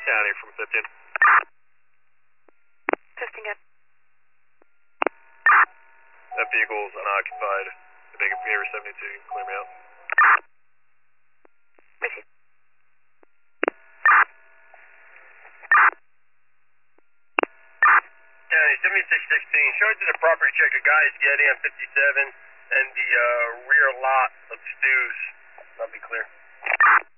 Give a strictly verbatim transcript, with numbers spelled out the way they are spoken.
County from fifteen. Testing it. That vehicle's unoccupied. The big Pier seventy-two, you can clear me out. Receive. County seventy-six sixteen, showing to the property check a guy is getting on fifty-seven and the uh, rear lot of Stu's. That'll be clear.